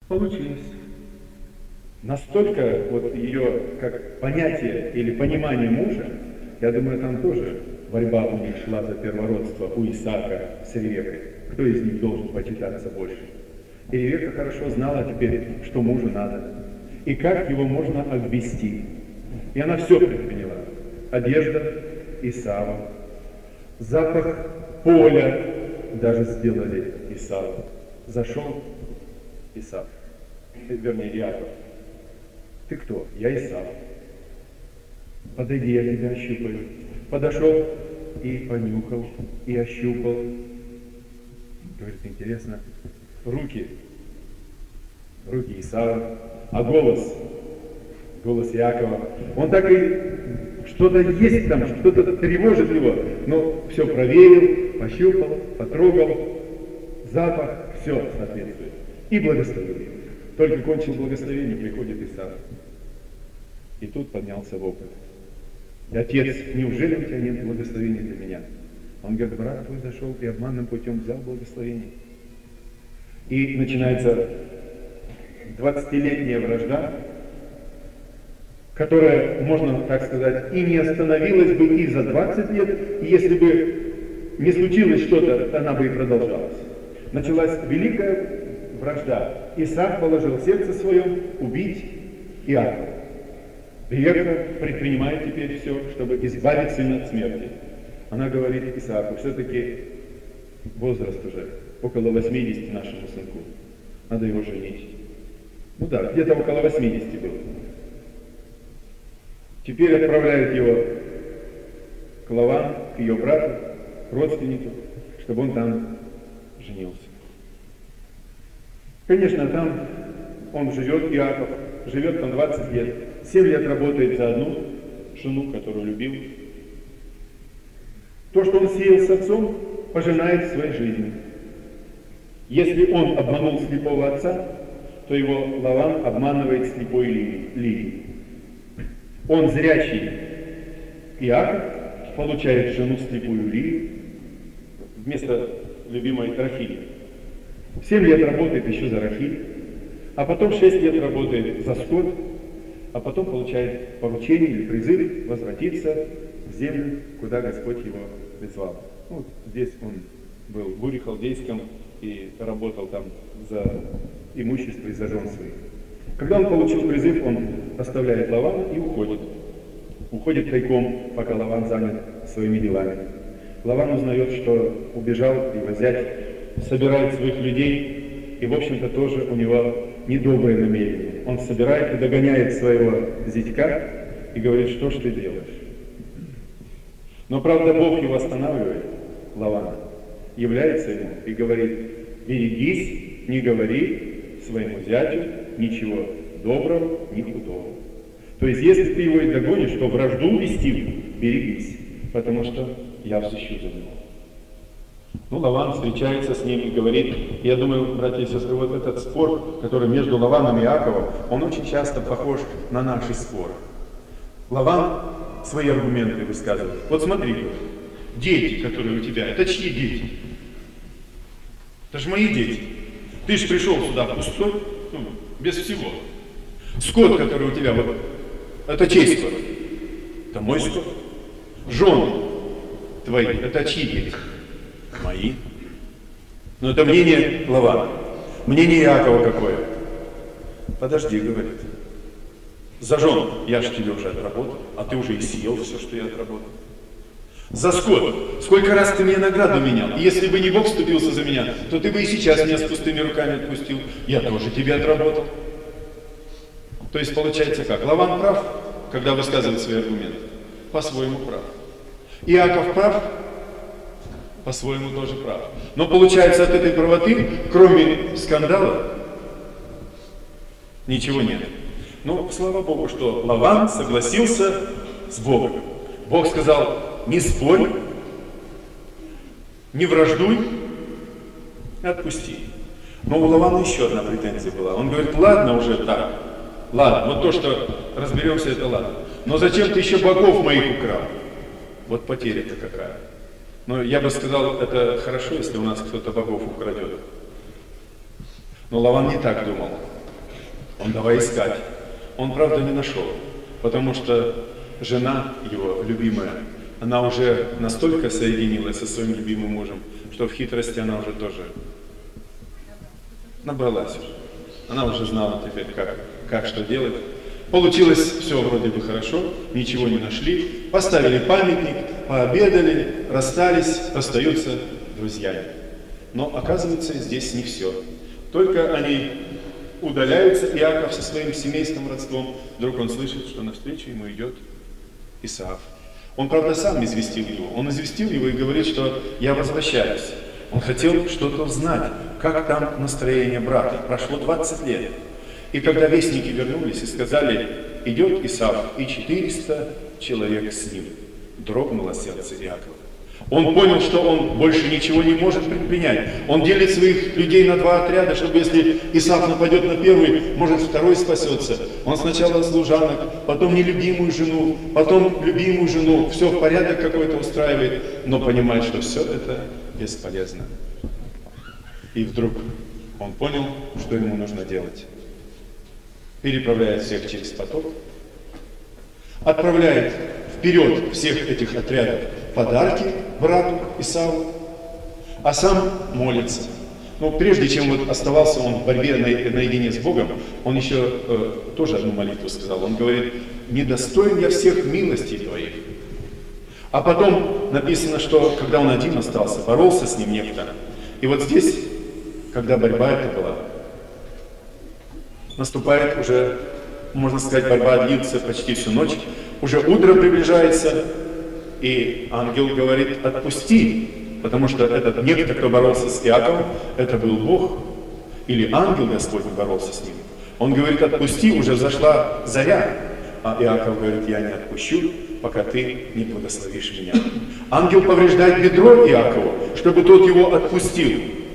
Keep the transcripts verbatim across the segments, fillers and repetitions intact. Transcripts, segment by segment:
Получилось. Настолько вот ее как понятие или понимание мужа, я думаю, там тоже борьба у них шла за первородство у Исаака с Ревеккой. Кто из них должен почитаться больше? И Ревекка хорошо знала теперь, что мужу надо, и как его можно обвести. И она все предприняла. Одежда Исава, запах поля даже сделали Исаву. Зашел Исав, вернее Иаков. Ты кто? Я Исав. Подойди, я тебя ощупаю. Подошел и понюхал, и ощупал. Говорит, интересно, руки, руки Исава, а голос, голос Иакова, он так и что-то есть там, что-то тревожит его, но все проверил, пощупал, потрогал, запах, все соответствует. И благословил. Только кончил благословение, приходит Исав. И тут поднялся вопль. Отец, неужели у тебя нет благословения для меня? Он говорит, брат твой зашел и обманным путем взял благословение. И начинается двадцатилетняя вражда, которая, можно так сказать, и не остановилась бы и за двадцать лет, и если бы не случилось что-то, она бы и продолжалась. Началась великая вражда. Исаак положил в сердце своем убить Иакова. Ревекка предпринимает теперь все, чтобы избавить сына от смерти. Она говорит Исааку, все-таки возраст уже, около восьмидесяти нашему сынку. Надо его женить. Ну да, где-то около восьмидесяти было. Теперь отправляют его к Лавану, к ее брату, к родственнику, чтобы он там женился. Конечно, там он живет, Иаков, живет там двадцать лет. семь лет работает за одну жену, которую любил. То, что он сеял с отцом, пожинает в своей жизни. Если он обманул слепого отца, то его Лаван обманывает слепой Лии. Он зрячий Иаков получает жену слепую Лию вместо любимой Рахили. Семь лет работает еще за Рахиль, а потом шесть лет работает за скот, а потом получает поручение или призыв возвратиться в землю, куда Господь его призвал. Ну, здесь он был в Уре Халдейском и работал там за имущество и за жен своих. Когда он получил призыв, он оставляет Лавана и уходит. Уходит тайком, пока Лаван занят своими делами. Лаван узнает, что убежал его зять, собирает своих людей, и, в общем-то, тоже у него недоброе намерение. Он собирает и догоняет своего зятька и говорит, что ж ты делаешь? Но, правда, Бог его останавливает, Лавана, является ему и говорит, берегись, не говори своему зятю ничего доброго, ни худого. То есть, если ты его и догонишь, то вражду вести, берегись, потому что я взыщу за него. Ну, Лаван встречается с ним и говорит, я думаю, братья и сестры, вот этот спор, который между Лаваном и Иаковом, он очень часто похож на наши споры. Лаван свои аргументы высказывает. Вот смотри, дети, которые у тебя, это чьи дети? Это же мои дети. Ты же пришел сюда пустой, ну, без всего. Скот, который у тебя, вот, это чей скот? Это мой скот. Жены твои, это чьи дети? Мои. Но это мнение Лавана. Мнение Иакова какое? Подожди, говорит. За жен я же тебе уже отработал, а ты уже и съел все, что я отработал. За скот. Сколько раз ты мне награду менял? И если бы не Бог вступился за меня, то ты бы и сейчас меня с пустыми руками отпустил. Я тоже тебе отработал. То есть получается как? Лаван прав, когда высказывает свои аргументы. По-своему прав. Иаков прав, по-своему тоже прав. Но получается от этой правоты, кроме скандала, ничего нет. Но слава Богу, что Лаван согласился с Богом. Бог сказал, не спорь, не враждуй, отпусти. Но у Лавана еще одна претензия была. Он говорит, ладно уже так, ладно, вот то, что разберемся, это ладно. Но зачем ты еще богов моих украл? Вот потеря-то какая. Но я бы сказал, это хорошо, если у нас кто-то богов украдет. Но Лаван не так думал. Он давай искать. Он, правда, не нашел, потому что жена его, любимая, она уже настолько соединилась со своим любимым мужем, что в хитрости она уже тоже набралась уже. Она уже знала теперь, как, как что делать. Получилось все вроде бы хорошо, ничего не нашли, поставили памятник, пообедали, расстались, остаются друзьями. Но оказывается, здесь не все. Только они удаляются, Иаков со своим семейством, родством, вдруг он слышит, что навстречу ему идет Исав. Он, правда, сам известил его. Он известил его и говорит, что я возвращаюсь. Он хотел что-то узнать, как там настроение брата. Прошло двадцать лет. И когда вестники вернулись и сказали, идет Исав, и четыреста человек с ним, дрогнуло сердце Иакова. Он понял, что он больше ничего не может предпринять. Он делит своих людей на два отряда, чтобы если Исав нападет на первый, может второй спасется. Он сначала служанок, потом нелюбимую жену, потом любимую жену. Все в порядок какой-то устраивает, но понимает, что все это бесполезно. И вдруг он понял, что ему нужно делать. Переправляет всех через поток, отправляет вперед всех этих отрядов подарки брату Исаву, а сам молится. Но прежде чем вот оставался он в борьбе наедине с Богом, он еще э, тоже одну молитву сказал. Он говорит, недостоин я всех милостей твоих. А потом написано, что когда он один остался, боролся с ним некто. И вот здесь, когда борьба эта была, наступает уже, можно сказать, борьба длится почти всю ночь, уже утро приближается, и ангел говорит, отпусти, потому что этот некто, кто боролся с Иаковом, это был Бог, или ангел Господень боролся с ним. Он говорит, отпусти, уже взошла заря, а Иаков говорит, я не отпущу, пока ты не благословишь меня. Ангел повреждает бедро Иакову, чтобы тот его отпустил,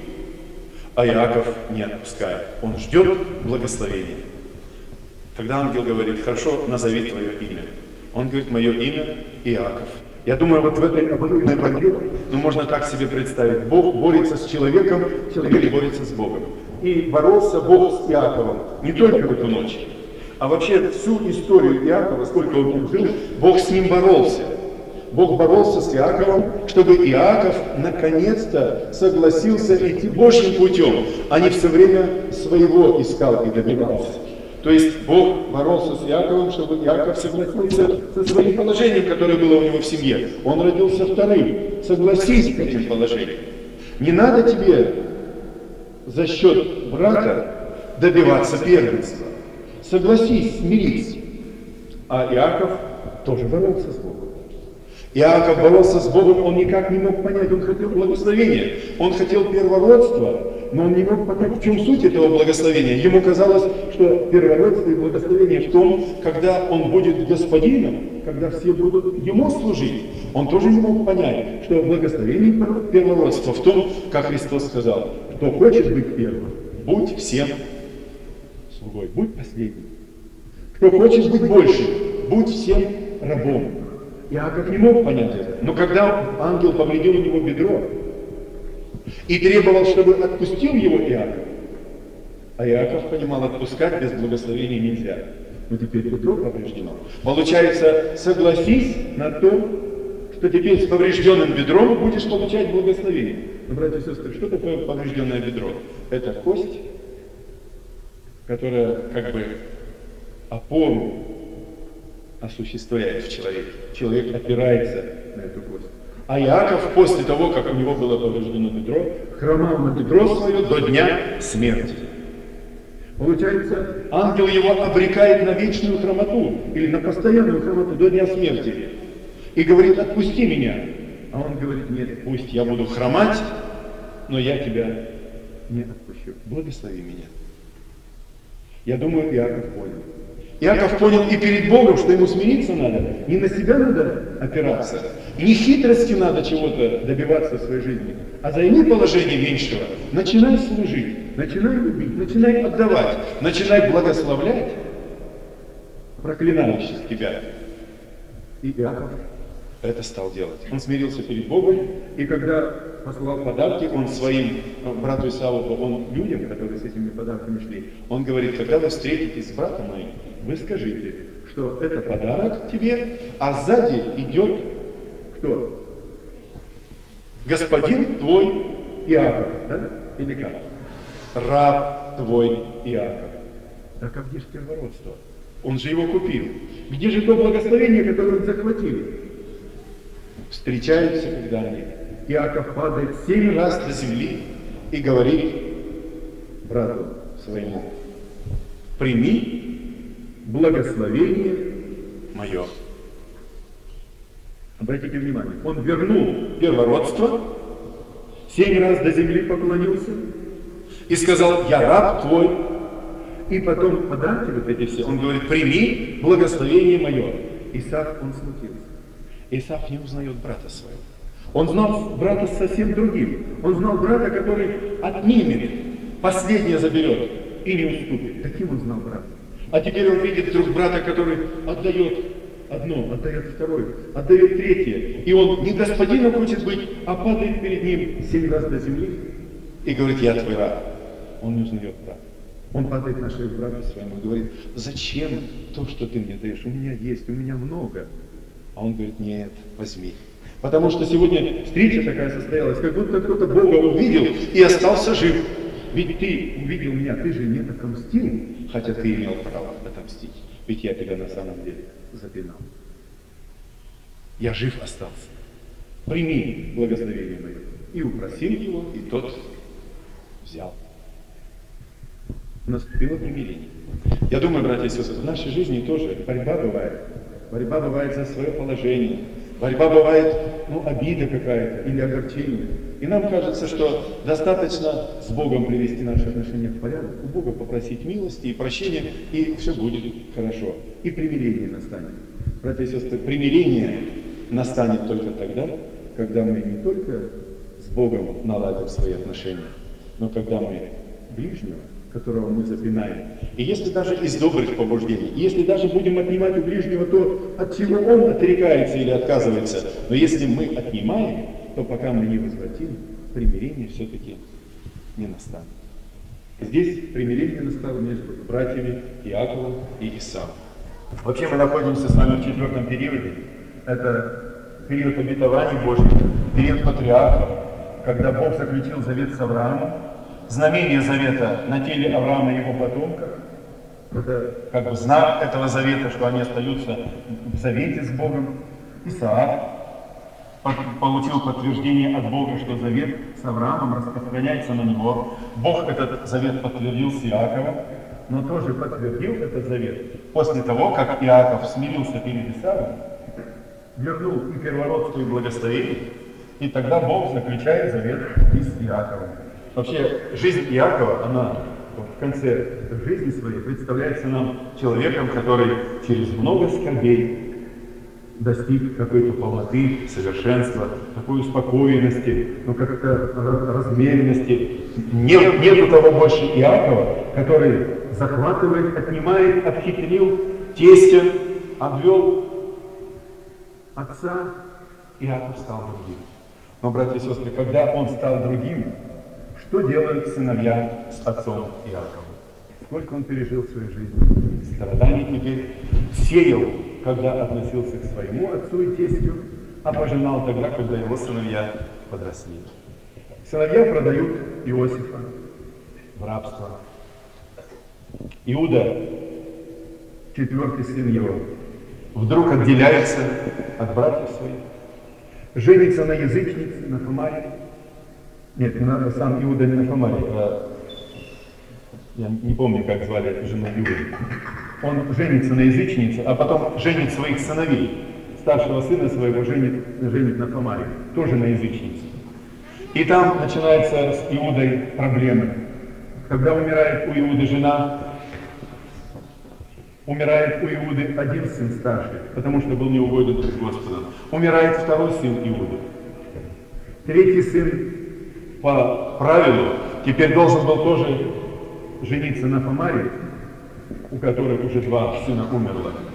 а Иаков не отпускает, он ждет благословения. Тогда ангел говорит, хорошо, назови твое имя. Он говорит, мое имя Иаков. Я думаю, вот в этой обоюдной борьбе, ну, можно так себе представить, Бог борется с человеком, человек борется с Богом. И боролся Бог с Иаковом не только в эту ночь, а вообще всю историю Иакова, сколько он жил, Бог с ним боролся. Бог боролся с Иаковом, чтобы Иаков наконец-то согласился идти Божьим путем, а не все время своего искал и добивался. То есть Бог боролся с Иаковом, чтобы Иаков согласился со своим положением, которое было у него в семье. Он родился вторым. Согласись с этим положением. Не надо тебе за счет брата добиваться первенства. Согласись, смирись. А Иаков тоже боролся с Богом. Иаков боролся с Богом, он никак не мог понять, он хотел благословения, он хотел первородства, но он не мог понять, в чем суть этого благословения. Ему казалось, что первородство и благословение в том, когда он будет господином, когда все будут ему служить. Он тоже не мог понять, что благословение и первородство в том, как Христос сказал, кто хочет быть первым, будь всем слугой, будь последним. Кто хочет быть большим, будь всем рабом. Иаков не мог понять это. Но когда ангел повредил у него бедро и требовал, чтобы отпустил его Иаков, а Иаков понимал, отпускать без благословения нельзя. Но теперь бедро повреждено. Получается, согласись на то, что теперь с поврежденным бедром будешь получать благословение. Но, братья и сестры, что такое поврежденное бедро? Это кость, которая как бы опору осуществляет в человеке. Человек опирается на эту кость. А Иаков после того, как у него было повреждено бедро, хромал на бедро свое до дня смерти. Получается, ангел его обрекает на вечную хромоту, или на постоянную хромоту до дня смерти. И говорит, отпусти меня. А он говорит, нет, пусть я буду хромать, но я тебя не отпущу. Благослови меня. Я думаю, Иаков понял. Иаков понял и перед Богом, что ему смириться надо. Не на себя надо опираться, не хитростью надо чего-то добиваться в своей жизни, а займи положение меньшего. Начинай служить, начинай любить, начинай отдавать, начинай благословлять проклинающих тебя. И Иаков это стал делать. Он смирился перед Богом, и когда послал подарки, он своим брату Исаву, он людям, которые с этими подарками шли, он говорит, когда вы встретитесь с братом моим, вы скажите, что это подарок тебе, а сзади идет кто? Господин твой Иаков, да? Или как? Раб твой Иаков. Так а где же первородство? Он же его купил. Где же то благословение, которое он захватил? Встречаются, когда они. Иаков падает семь раз до земли и говорит брату своему, прими благословение мое. Обратите внимание, он вернул первородство, семь раз до земли поклонился и сказал, я раб твой. И потом подарки вот эти все, он говорит, прими благословение мое. Исав, он смутился. Исав не узнает брата своего. Он знал брата совсем другим. Он знал брата, который отнимет, последнее заберет и не уступит. Таким он знал брата. А теперь он видит вдруг брата, который отдает одно, отдает второе, отдает третье. И он не господином хочет быть, а падает перед ним семь раз до земли и говорит, я твой раб. Он не узнает брата. Он падает на шею брату своему и говорит, зачем то, что ты мне даешь? У меня есть, у меня много. А он говорит, нет, возьми. Потому что сегодня встреча такая состоялась, как будто кто-то Бога увидел и остался жив. Ведь ты увидел меня, ты же не отомстил, хотя ты имел право отомстить. Ведь я тебя на самом деле запинал. Я жив остался. Прими благословение мое. И упросил его, и тот взял. Наступило примирение. Я думаю, братья и сестры, в нашей жизни тоже борьба бывает. Борьба бывает за свое положение. Борьба бывает, ну, обида какая-то или огорчение. И нам кажется, что достаточно с Богом привести наши отношения в порядок, у Бога попросить милости и прощения, и все будет хорошо. И примирение настанет. Братья и сестры, примирение настанет только тогда, когда мы не только с Богом наладим свои отношения, но когда мы ближнего, которого мы запинаем. И если даже из добрых побуждений, если даже будем отнимать у ближнего то, от чего он отрекается или отказывается, но если мы отнимаем, то пока мы не возвратим, примирение все-таки не настанет. Здесь примирение настало между братьями Иаковом и Исавом. Вообще мы находимся с вами в четвертом периоде. Это период обетований Божьих, период патриархов, когда Бог заключил завет с Авраамом. Знамение завета на теле Авраама и его потомков. Это как бы знак этого завета, что они остаются в завете с Богом. Исаак получил подтверждение от Бога, что завет с Авраамом распространяется на него. Бог этот завет подтвердил с Иаковом, но тоже подтвердил этот завет после того, как Иаков смирился перед Исавом, вернул и первородство, и благословение, и тогда Бог заключает завет и с Иаковом. Вообще, жизнь Иакова, она в конце жизни своей представляется нам человеком, который через много скорбей достиг какой-то полноты, совершенства, такой успокоенности, ну как-то размеренности. Нет, нету того больше Иакова, который захватывает, отнимает, обхитрил тестя, обвел отца. Иаков стал другим. Но, братья и сестры, когда он стал другим, что делают сыновья с отцом Иаковом? Сколько он пережил в своей жизни страданий теперь, сеял, когда относился к своему отцу и тестю, а пожинал тогда, когда его сыновья подросли. Сыновья продают Иосифа в рабство. Иуда, четвертый сын его, вдруг отделяется от братьев своих, женится на язычнице, на Тамаре. Нет, не надо, сам Иуда не на Тамаре, а я не помню, как звали эту жену Иуды. Он женится на язычнице, а потом женит своих сыновей. Старшего сына своего женит, женит на Тамаре, тоже на язычнице. И там начинаются с Иудой проблемы. Когда умирает у Иуды жена, умирает у Иуды один сын старший, потому что был неугоден перед Господом. Умирает второй сын Иуды. Третий сын по правилу теперь должен был тоже жениться на Тамаре, у которой уже два сына умерло.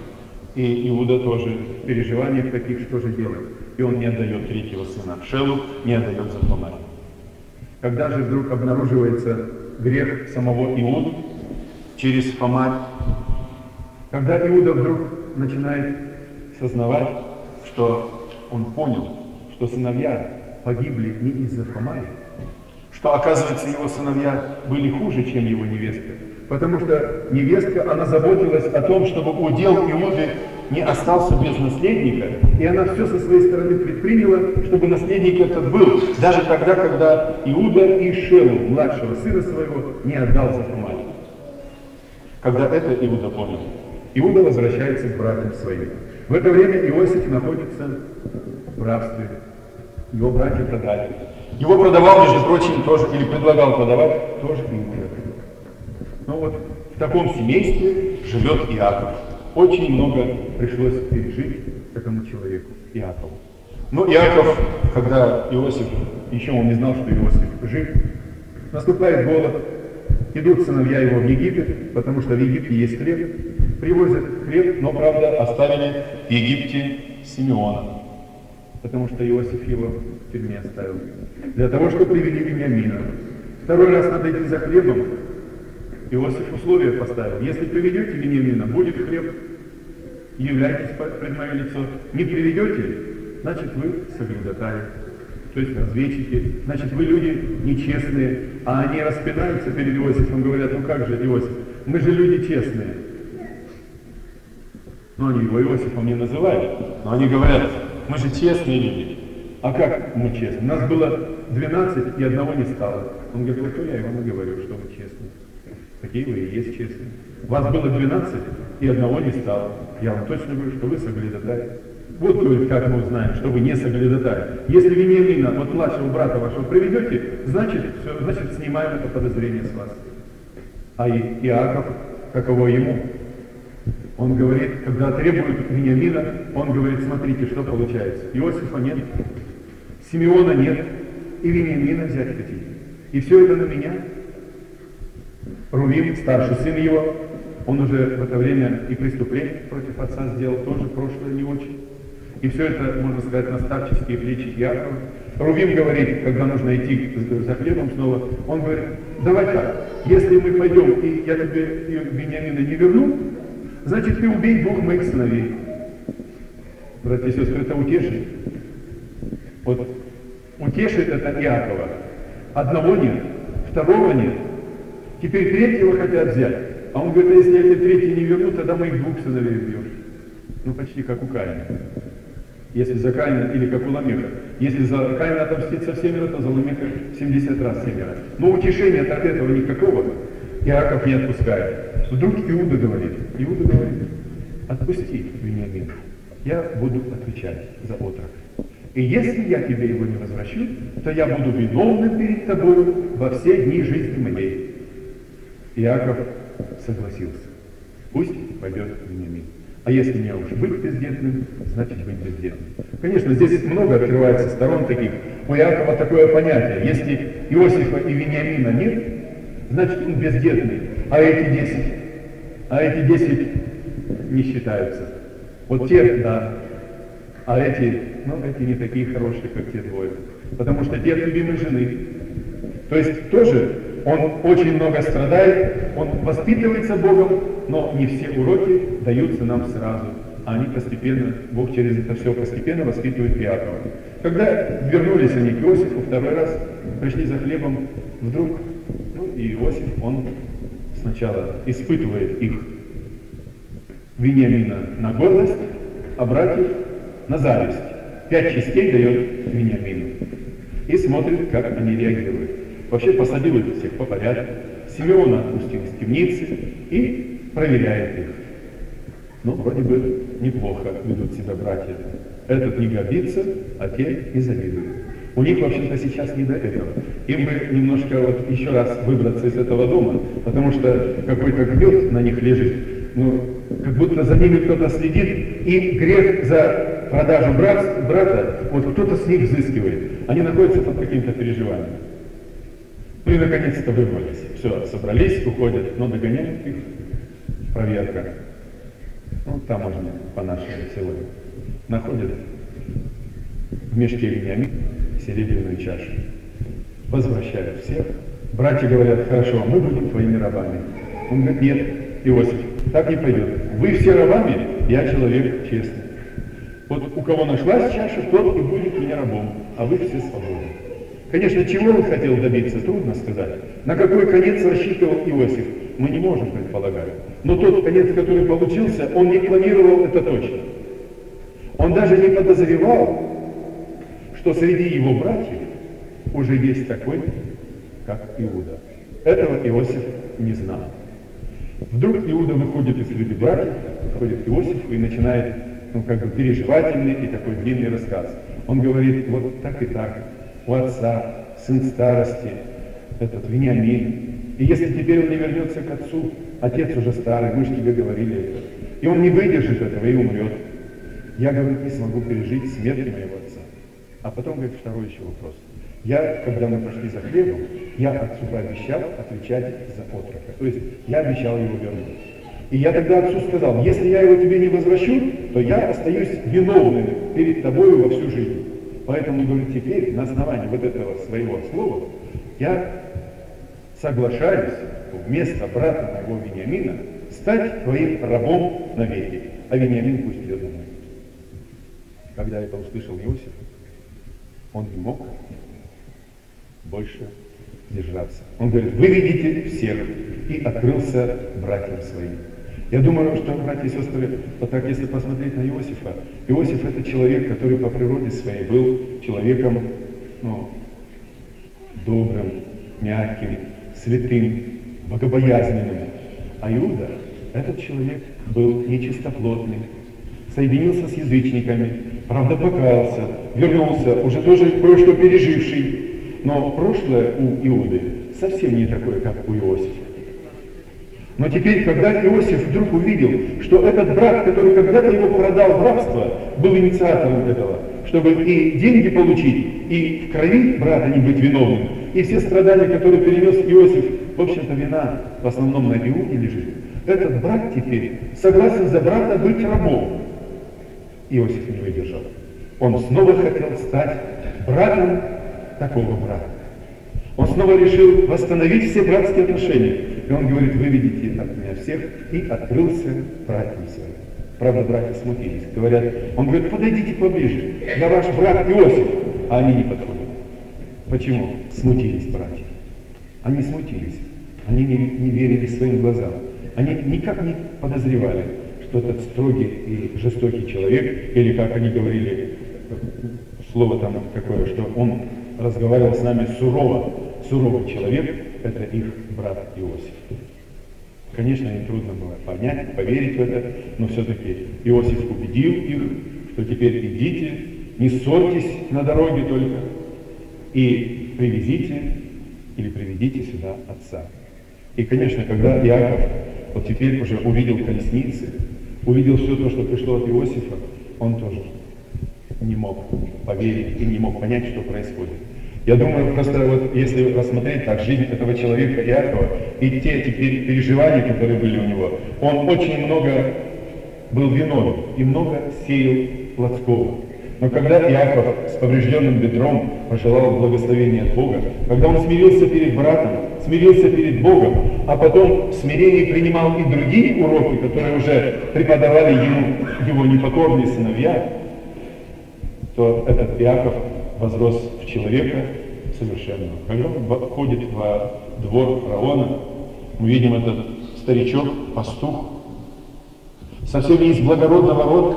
И Иуда тоже в переживаниях таких, что же делать. И он не отдает третьего сына Шелу, не отдает за Тамарь. Когда же вдруг обнаруживается грех самого Иуды через Тамарь, когда Иуда вдруг начинает сознавать, что он понял, что сыновья погибли не из-за Тамари, что, оказывается, его сыновья были хуже, чем его невестка. Потому что невестка, она заботилась о том, чтобы удел Иуды не остался без наследника, и она все со своей стороны предприняла, чтобы наследник этот был, даже тогда, когда Иуда и Шелу, младшего сына своего, не отдал за Тамарь. Когда это Иуда понял, Иуда возвращается к братьям своим. В это время Иосиф находится в рабстве. Его братья продали. Его продавал, между прочим, тоже, или предлагал продавать, тоже Иуда. Ну вот, в таком семействе живет Иаков. Очень много пришлось пережить этому человеку, Иакову. Но Иаков, когда Иосиф, еще он не знал, что Иосиф жив, наступает голод, идут сыновья его в Египет, потому что в Египте есть хлеб, привозят хлеб, но, правда, оставили в Египте Симеона, потому что Иосиф его в тюрьме оставил, для того, чтобы привели Вениамина. Второй раз надо идти за хлебом. Иосиф условия поставил: если приведете Вениамина, будет хлеб, являйтесь пред мое лицо. Не приведете, значит вы соглядатаи, то есть разведчики, значит вы люди нечестные. А они распинаются перед Иосифом, говорят: ну как же, Иосиф, мы же люди честные. Ну они его Иосифом не называют, но они говорят: мы же честные люди. А как мы честные? У нас было двенадцать, и одного не стало. Он говорит: вот то я вам и говорю, что вы честные. Такие вы и есть честные. Вас было двенадцать, и одного не стало. Я вам точно говорю, что вы соглядатаи. Вот, говорит, как мы узнаем, что вы не соглядатаи. Если Вениамина, вот младшего брата вашего, приведете, значит, все, значит, снимаем это подозрение с вас. А И- Иаков, каково ему? Он говорит, когда требуют Вениамина, он говорит: смотрите, что получается. Иосифа нет, Симеона нет, и Вениамина взять хотите. И все это на меня. Рувим, старший сын его, он уже в это время и преступление против отца сделал, тоже прошлое не очень. И все это, можно сказать, на старческие плечи Иакова. Рувим говорит, когда нужно идти за хлебом снова, он говорит: давай так, если мы пойдем, и я тебе Вениамина не верну, значит ты убей двух моих сыновей. Братья и сестры, это утешит. Вот утешит это Иакова. Одного нет, второго нет. Теперь третьего хотят взять. А он говорит: а если я тебе третий не верну, тогда моих двух сыновей убьешь. Ну почти как у Каина. Если за Каина, или как у Ламеха. Если за Каина отомстить со семеро, то за Ламеха семьдесят раз семеро. Но утешения от этого никакого Иаков не отпускает. Вдруг Иуда говорит, Иуда говорит: отпусти Вениамина, я буду отвечать за отрок. И если я тебе его не возвращу, то я буду виновным перед тобой во все дни жизни моей. Иаков согласился. Пусть пойдет Вениамин. А если мне уж быть бездетным, значит быть бездетным. Конечно, здесь много открывается сторон таких. У Иакова такое понятие: если Иосифа и Вениамина нет, значит он бездетный. А эти десять, а эти десять не считаются. Вот те, да. А эти, ну, эти не такие хорошие, как те двое. Потому что те от любимой жены. То есть тоже он очень много страдает, он воспитывается Богом, но не все уроки даются нам сразу. А они постепенно, Бог через это все постепенно воспитывает Иакова. Когда вернулись они к Иосифу второй раз, пришли за хлебом, вдруг, ну и Иосиф, он сначала испытывает их, Вениамина, на гордость, а братьев на зависть. Пять частей дает Вениамину. И смотрит, как они реагируют. Вообще посадил их всех по порядку. Симеона отпустил из темницы и проверяет их. Ну, вроде бы неплохо ведут себя братья. Этот не гордится, а те не завидуют. У них, в общем-то, сейчас не до этого. Им бы немножко вот еще раз выбраться из этого дома, потому что какой-то гнет на них лежит. Ну, как будто за ними кто-то следит, и грех за продажу брат, брата, вот кто-то с них взыскивает. Они находятся под каким-то переживанием. Ну и наконец-то вырвались. Все, собрались, уходят, но догоняют их. Проверка. ну там можно по-нашему сегодня, находят в мешке Вениамина серебряную чашу, возвращают всех. Братья говорят: хорошо, мы будем твоими рабами. Он говорит: нет, Иосиф, так не пойдет. Вы все рабами, я человек честный. Вот у кого нашлась чаша, тот и будет мне рабом, а вы все свободны. Конечно, чего он хотел добиться, трудно сказать. На какой конец рассчитывал Иосиф, мы не можем предполагать. Но тот конец, который получился, он не планировал это точно. Он даже не подозревал, что среди его братьев уже есть такой, как Иуда. Этого Иосиф не знал. Вдруг Иуда выходит из среды братьев, подходит к Иосифу и начинает, ну, как бы переживательный и такой длинный рассказ. Он говорит: вот так и так, у отца сын старости, этот Вениамин. И если теперь он не вернется к отцу, отец уже старый, мы же тебе говорили это, и он не выдержит этого и умрет. Я, говорит, не смогу пережить смерти моего отца. А потом, говорит, второй еще вопрос. Я, когда мы пошли за хлебом, я отцу пообещал отвечать за отрока. То есть я обещал его вернуть. И я тогда отцу сказал: если я его тебе не возвращу, то я остаюсь виновным перед тобою во всю жизнь. Поэтому, говорит, теперь на основании вот этого своего слова я соглашаюсь вместо брата моего Вениамина стать твоим рабом навеки, а Вениамин пусть идет домой. Когда это услышал Иосиф, он не мог больше держаться. Он говорит: выведите всех, и открылся братьям своим. Я думаю, что, братья и сестры, вот так, если посмотреть на Иосифа, Иосиф — это человек, который по природе своей был человеком, ну, добрым, мягким, святым, богобоязненным. А Иуда, этот человек был нечистоплотный, соединился с язычниками, правда покаялся, вернулся, уже тоже кое-что переживший. Но прошлое у Иуды совсем не такое, как у Иосифа. Но теперь, когда Иосиф вдруг увидел, что этот брат, который когда-то его продал в рабство, был инициатором этого, чтобы и деньги получить, и в крови брата не быть виновным, и все страдания, которые перенес Иосиф, в общем-то, вина в основном на Иуде лежит. Этот брат теперь согласен за брата быть рабом. Иосиф не выдержал. Он снова хотел стать братом такого брата. Он снова решил восстановить все братские отношения. И он говорит: выведите от меня всех, и открылся братьям своим. Правда, братья смутились. Говорят, он говорит: подойдите поближе, я ваш брат Иосиф. А они не подходят. Почему? Смутились братья. Они смутились. Они не, не верили своим глазам. Они никак не подозревали, что этот строгий и жестокий человек, или как они говорили, слово там какое, что он разговаривал с нами сурово, суровый человек, это их брат Иосиф. Конечно, им трудно было понять, поверить в это, но все-таки Иосиф убедил их, что теперь идите, не ссорьтесь на дороге только, и привезите или приведите сюда отца. И, конечно, когда Иаков вот теперь уже увидел колесницы, увидел все то, что пришло от Иосифа, он тоже не мог поверить и не мог понять, что происходит. Я думаю, просто вот если рассмотреть так жизнь этого человека Иакова и те эти переживания, которые были у него, он очень много был виновен и много сеял плотского. Но когда Иаков с поврежденным бедром пожелал благословения от Бога, когда он смирился перед братом, смирился перед Богом, а потом в смирении принимал и другие уроки, которые уже преподавали ему его непокорные сыновья, то этот Иаков возрос в человека совершенного. Когда он входит во двор фараона, мы видим этот старичок, пастух, совсем не из благородного рода,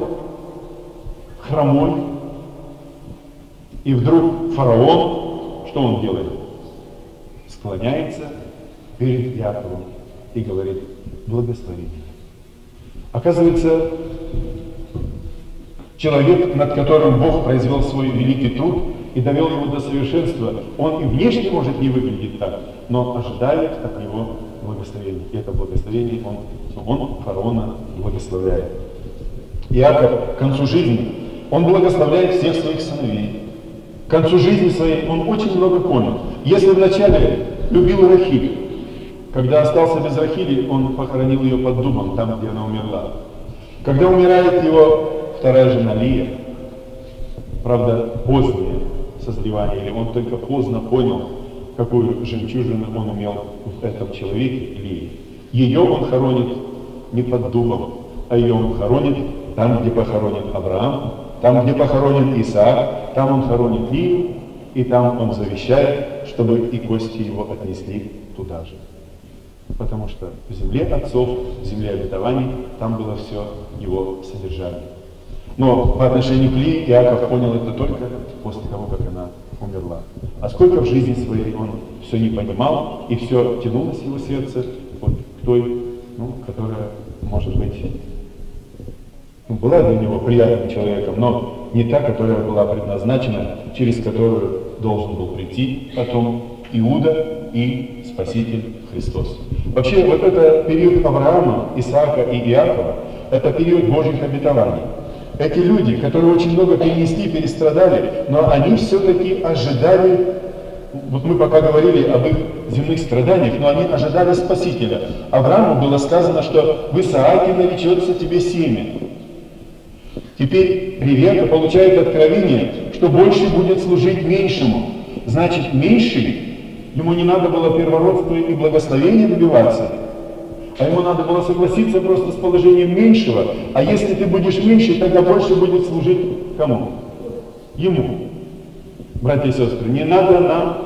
хромой. И вдруг фараон, что он делает? Склоняется перед Иаковом и говорит: благослови меня. Оказывается, человек, над которым Бог произвел свой великий труд и довел его до совершенства, он и внешне может не выглядеть так, но ожидает от него благословения. И это благословение он, он фараона благословляет. Иаков к концу жизни, он благословляет всех своих сыновей. К концу жизни своей он очень много понял. Если вначале любил Рахиль, когда остался без Рахили, он похоронил ее под дубом, там, где она умерла. Когда умирает его вторая жена Лия, правда, позднее созревание, или он только поздно понял, какую жемчужину он имел в этом человеке, Лии. Ее он хоронит не под дубом, а ее он хоронит там, где похоронен Авраам, там, где похоронен Исаак, там он хоронит Лию, и там он завещает, чтобы и кости его отнесли туда же. Потому что в земле отцов, в земле обетований, там было все его содержание. Но по отношению к Лии Иаков понял это только после того, как она умерла. А сколько в жизни своей он все не понимал, и все тянулось в его сердце вот к той, ну, которая, может быть, ну, была для него приятным человеком, но не та, которая была предназначена, через которую должен был прийти потом Иуда и Спаситель Христос. Вообще, вот это период Авраама, Исаака и Иакова, это период Божьих обетований. Эти люди, которые очень много перенесли, перестрадали, но они все-таки ожидали, вот мы пока говорили об их земных страданиях, но они ожидали Спасителя. Аврааму было сказано, что в Исааке наречется тебе семя. Теперь Ревека получает откровение, что больше будет служить меньшему. Значит, меньший, ему не надо было первородства и благословения добиваться, а ему надо было согласиться просто с положением меньшего. А если ты будешь меньше, тогда больше будет служить кому? Ему. Братья и сестры, не надо нам,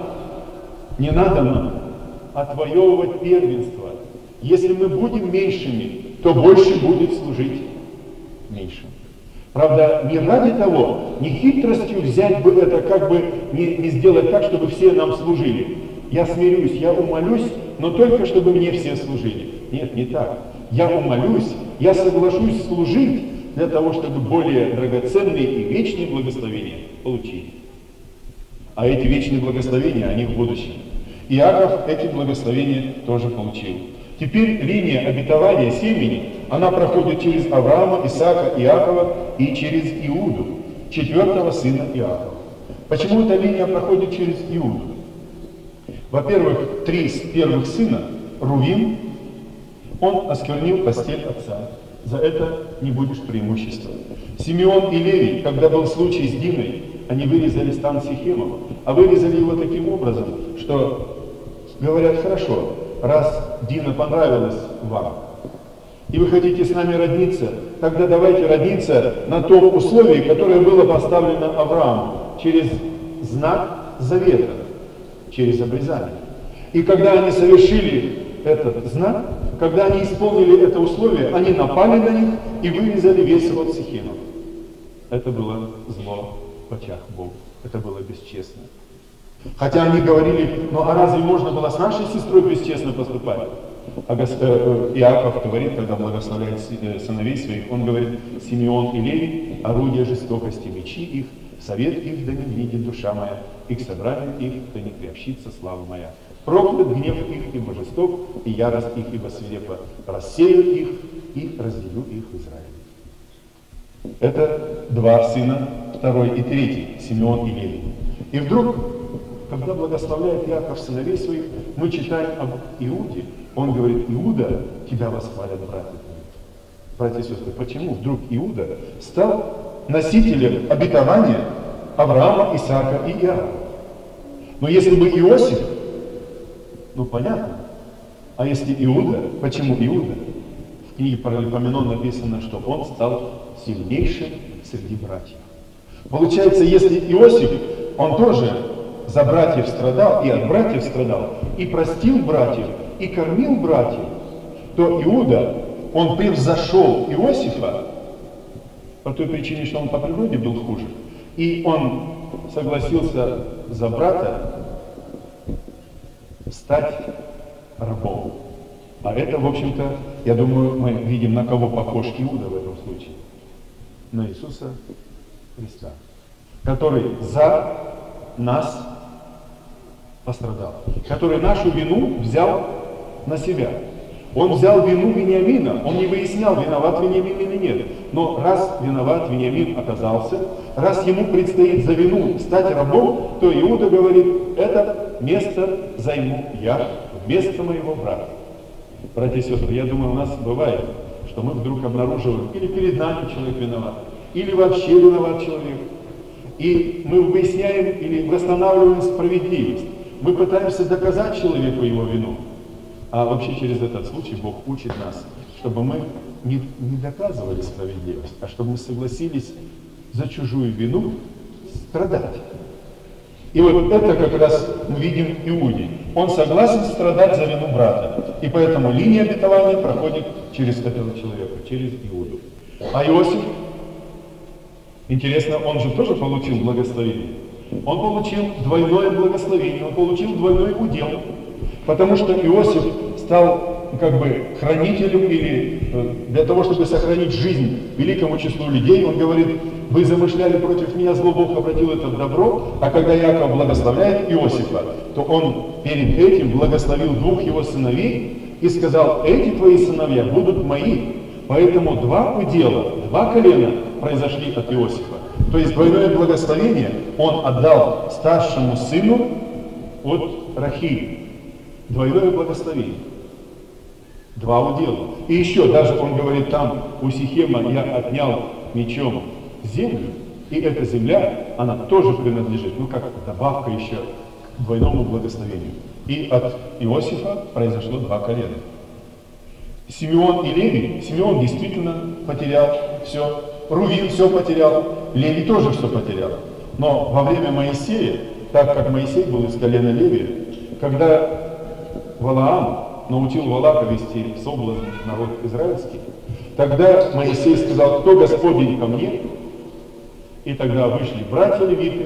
не надо нам отвоевывать первенство. Если мы будем меньшими, то больше будет служить меньшим. Правда, не ради того, не хитростью взять бы это, как бы не, не сделать так, чтобы все нам служили. Я смирюсь, я умолюсь, но только чтобы мне все служили. Нет, не так. Я умолюсь, я соглашусь служить для того, чтобы более драгоценные и вечные благословения получить. А эти вечные благословения, они в будущем. Иаков эти благословения тоже получил. Теперь линия обетования семени, она проходит через Авраама, Исаака, Иакова и через Иуду, четвертого сына Иакова. Почему эта линия проходит через Иуду? Во-первых, три первых сына, Рувим, он осквернил постель отца. За это не будешь преимущества. Симеон и Левий, когда был случай с Диной, они вырезали стан Сихемова, а вырезали его таким образом, что говорят: хорошо, раз Дина понравилась вам, и вы хотите с нами родниться, тогда давайте родниться на том условии, которое было поставлено Аврааму, через знак завета, через обрезание. И когда они совершили этот знак, когда они исполнили это условие, они напали на них и вырезали весь род Сихемов. Это было зло в очах Бога, это было бесчестно. Хотя они говорили: ну а разве можно было с нашей сестрой бесчестно поступать? А Гос... э, Иаков говорит, когда благословляет сыновей своих, он говорит: Симеон и Левий, орудие жестокости, мечи их, совет их да не видит душа моя, и к собранию их да не приобщится слава моя. Проклят гнев их, ибо жесток, и ярость их, ибо свирепа. Рассею их и разделю их в Израиле. Это два сына, второй и третий, Симеон и Левий. И вдруг, когда благословляет Иаков сыновей своих, мы читаем об Иуде. Он говорит: Иуда, тебя восхвалят братья твои. Братья и сестры, почему вдруг Иуда стал носителем обетования Авраама, Исаака и Иакова? Но если бы Иосиф, ну понятно. А если Иуда, почему Иуда? В книге Паралипоменон написано, что он стал сильнейшим среди братьев. Получается, если Иосиф, он тоже за братьев страдал, и от братьев страдал, и простил братьев, и кормил братьев, то Иуда, он превзошел Иосифа по той причине, что он по природе был хуже. И он согласился за брата стать рабом. А это, в общем-то, я думаю, мы видим, на кого похож Иуда в этом случае. На Иисуса Христа, который за нас пострадал, который нашу вину взял на себя. Он взял вину Вениамина, он не выяснял, виноват Вениамин или нет. Но раз виноват Вениамин оказался, раз ему предстоит за вину стать рабом, то Иуда говорит: это место займу я вместо моего брата. Братья и сестры, я думаю, у нас бывает, что что мы вдруг обнаруживаем, или перед нами человек виноват, или вообще виноват человек. И мы выясняем или восстанавливаем справедливость. Мы пытаемся доказать человеку его вину. А вообще через этот случай Бог учит нас, чтобы мы не, не доказывали справедливость, а чтобы мы согласились за чужую вину страдать. И вот это как раз мы видим Иуде. Он согласен страдать за вину брата. И поэтому линия обетования проходит через этого человека, через Иуду. А Иосиф, интересно, он же тоже получил благословение. Он получил двойное благословение, он получил двойной удел. Потому что Иосиф стал как бы хранителем, или для того, чтобы сохранить жизнь великому числу людей, он говорит: вы замышляли против меня зло, Бог обратил это в добро. А когда Яков благословляет Иосифа, то он перед этим благословил двух его сыновей и сказал: эти твои сыновья будут мои. Поэтому два удела, два колена произошли от Иосифа. То есть двойное благословение он отдал старшему сыну от Рахили. Двойное благословение. Два удела. И еще даже он говорит там: у Сихема я отнял мечом землю, и эта земля, она тоже принадлежит, ну как добавка еще к двойному благословению. И от Иосифа произошло два колена. Симеон и Левий, Симеон действительно потерял все, Рувим все потерял, Левий тоже все потерял. Но во время Моисея, так как Моисей был из колена Левия, когда Валаам научил Валака вести соблазн народ израильский, тогда Моисей сказал: кто Господень ко мне? И тогда вышли братья левиты,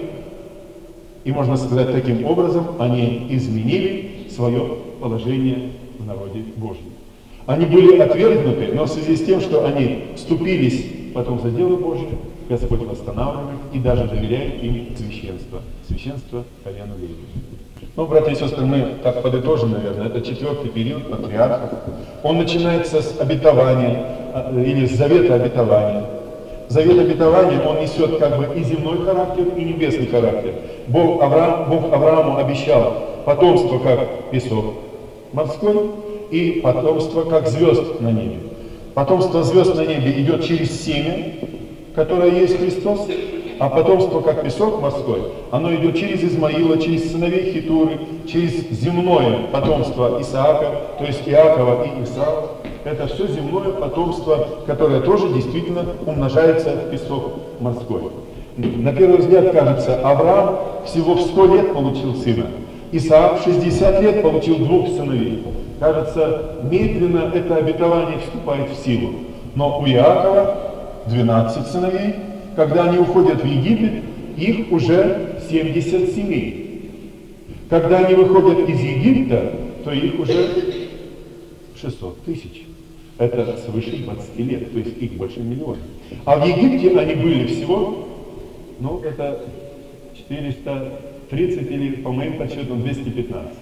и можно сказать, таким образом они изменили свое положение в народе Божьем. Они были отвергнуты, но в связи с тем, что они вступились потом за дело Божье, Господь восстанавливает и даже доверяет им священство, священство колену Левия. Ну, братья и сестры, мы так подытожим, наверное, это четвертый период патриархов. Он начинается с обетования, или с завета обетования. Завет обетования, он несет как бы и земной характер, и небесный характер. Бог, Авраам, Бог Аврааму обещал потомство, как песок морской, и потомство, как звезд на небе. Потомство звезд на небе идет через семя, которое есть Христос, а потомство, как песок морской, оно идет через Измаила, через сыновей Хитуры, через земное потомство Исаака, то есть Иакова и Исава. Это все земное потомство, которое тоже действительно умножается в песок морской. На первый взгляд кажется, Авраам всего в сто лет получил сына, Исаак в шестьдесят лет получил двух сыновей. Кажется, медленно это обетование вступает в силу. Но у Иакова двенадцать сыновей. Когда они уходят в Египет, их уже семьдесят семей. Когда они выходят из Египта, то их уже шестьсот тысяч. Это свыше двадцати лет, то есть их больше миллиона. А в Египте они были всего, ну, это четыреста тридцать или, по моим подсчетам, двести пятнадцать.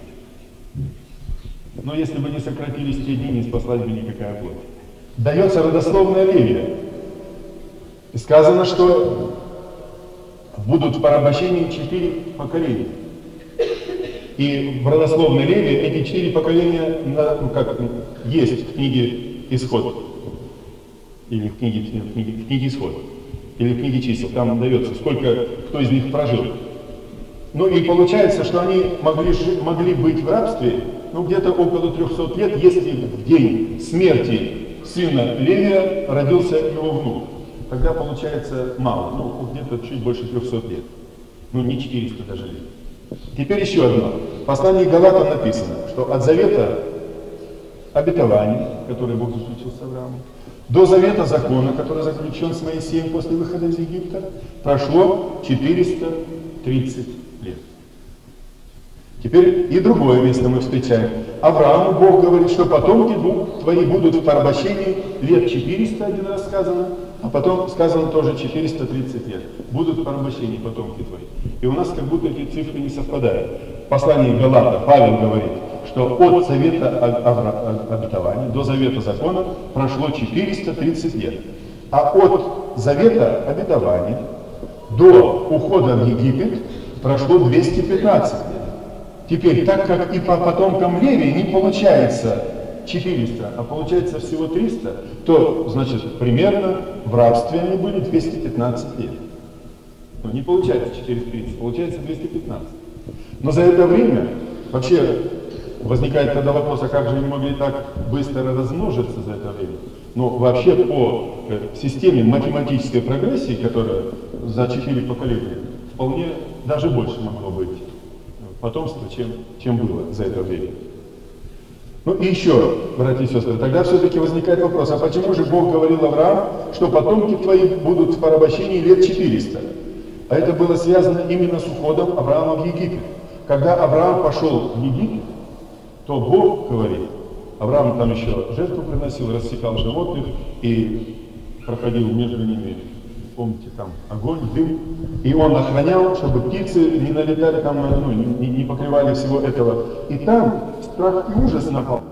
Но если бы не сократились те дни, не спаслась бы никакая плоть. Дается родословная Левия. И сказано, что будут в порабощении четыре поколения. И в родословной Левии эти четыре поколения, ну, как, есть в книге Исход. Или в книге, в книге, в книге Исход. Или в книге Чисел. Там дается, сколько, кто из них прожил. Ну и получается, что они могли, могли быть в рабстве, ну, где-то около трехсот лет, если в день смерти сына Левия родился его внук. Тогда получается мало, ну, где-то чуть больше трехсот лет. Ну, не четыреста даже лет. Теперь еще одно. В послании к Галатам написано, что от завета обетования, который Бог заключил с Авраамом, до завета закона, который заключен с Моисеем после выхода из Египта, прошло четыреста тридцать лет. Теперь и другое место мы встречаем. Аврааму Бог говорит, что потомки твои будут в порабощении лет четыреста, один раз сказано, а потом сказано тоже четыреста тридцать лет. Будут в порабощении потомки твои. И у нас как будто эти цифры не совпадают. В послании Галата Павел говорит, что от завета обетования до завета закона прошло четыреста тридцать лет. А от завета обетования до ухода в Египет прошло двести пятнадцать лет. Теперь, так как и по потомкам Левии не получается четыреста, а получается всего триста, то, значит, примерно в рабстве они были двести пятнадцать лет. Ну, не получается четыреста тридцать, получается двести пятнадцать. Но за это время вообще возникает тогда вопрос, а как же они могли так быстро размножиться за это время? Но вообще по э, системе математической прогрессии, которая за четыре поколения, вполне даже больше могло быть потомства, чем, чем было за это время. Ну и еще, братья и сестры, тогда все-таки возникает вопрос, а почему же Бог говорил Аврааму, что потомки твои будут в порабощении лет четыреста? А это было связано именно с уходом Авраама в Египет. Когда Авраам пошел в Египет, то Бог говорит, Авраам там еще жертву приносил, рассекал животных и проходил между ними, помните, там огонь, дым, и он охранял, чтобы птицы не налетали там, ну, не, не покрывали всего этого. И там страх и ужас напал.